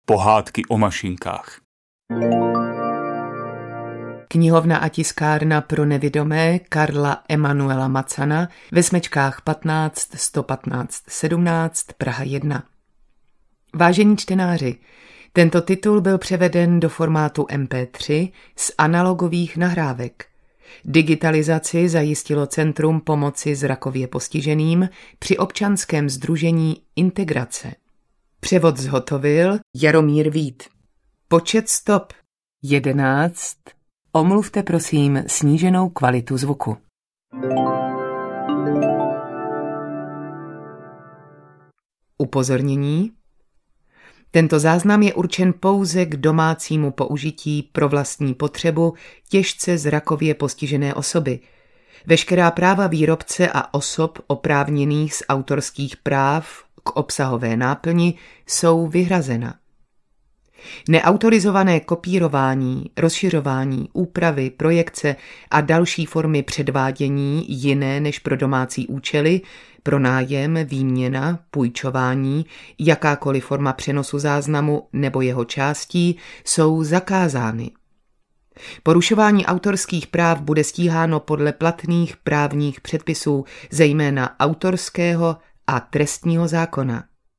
Pohádky o mašinkách. Knihovna a tiskárna pro nevidomé Karla Emanuela Macana ve Smečkách 15 115 17 Praha 1. Vážení čtenáři, tento titul byl převeden do formátu MP3 z analogových nahrávek. Digitalizaci zajistilo Centrum pomoci zrakově postiženým při občanském sdružení Integrace. Převod zhotovil Jaromír Vít. Počet stop 11. Omluvte prosím sníženou kvalitu zvuku. Upozornění. Tento záznam je určen pouze k domácímu použití pro vlastní potřebu těžce zrakově postižené osoby. Veškerá práva výrobce a osob oprávněných z autorských práv k obsahové náplni jsou vyhrazena. Neautorizované kopírování, rozšiřování, úpravy, projekce a další formy předvádění jiné než pro domácí účely, pronájem, výměna, půjčování, jakákoliv forma přenosu záznamu nebo jeho částí jsou zakázány. Porušování autorských práv bude stíháno podle platných právních předpisů, zejména autorského a trestního zákona.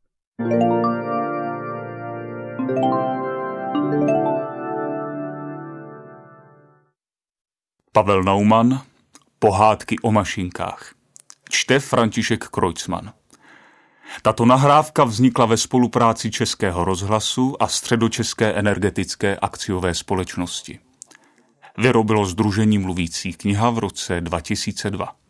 Pavel Naumann, Pohádky o mašinkách. Čte František Kreutzmann. Tato nahrávka vznikla ve spolupráci Českého rozhlasu a Středočeské energetické akciové společnosti. Vyrobilo Sdružení mluvící kniha v roce 2002.